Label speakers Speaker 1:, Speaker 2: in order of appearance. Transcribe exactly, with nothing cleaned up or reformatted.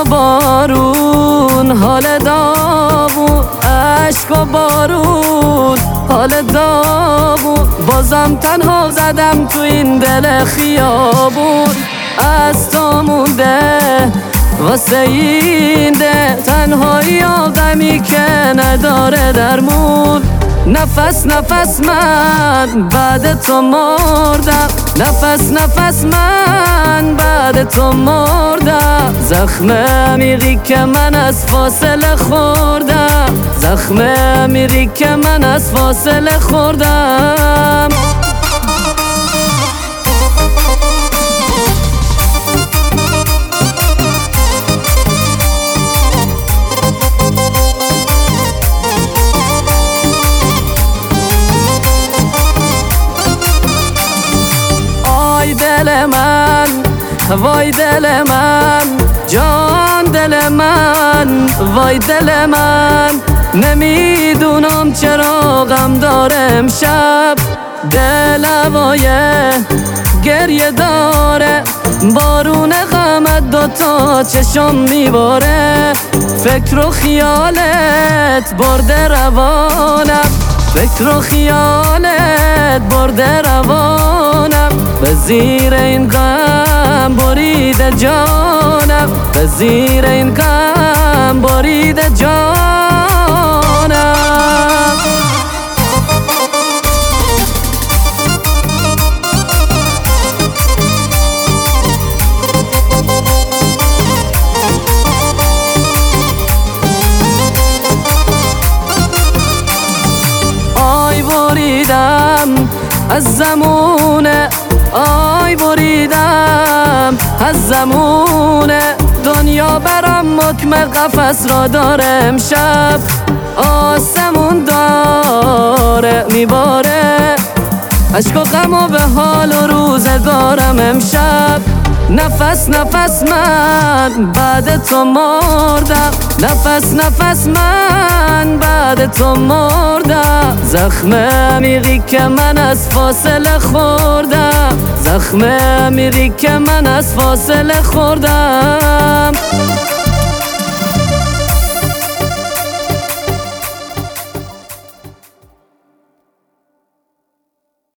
Speaker 1: و بارون حال داغون، عشق و بارون حال داغون، بازم تنها زدم تو این دل خیابون. از تو مونده واسه این ده تنهایی و غمی که نداره درمون. نفس نفس من بعد تو مردم، نفس نفس من بعد تو مردم. زخم عمیقی که من از فاصله خوردم، زخم عمیقی که من از فاصله خوردم. دل من وای دل من، جان دل من وای دل من، نمیدونم چرا غم داره امشب. دل هوای گریه داره، بارون غمت دوتا چشم میباره. فکر و خیالت برده روانم، فکر و خیالت برده روانم. به زیر این غم بریده جانم، به زیر این غم بریده جانم. آی بریدم از زمونه، آی بریدم از زمونه، دنیا برم حکم قفس را داره امشب. آسمون داره میباره، عشق و غم و به حال و روزگارم امشب. نفس نفس من بعد تو مردم، نفس نفس من بعد تو مردم. زخم عمیقی که من از فاصله خوردم، زخم عمیقی که من از فاصله خوردم.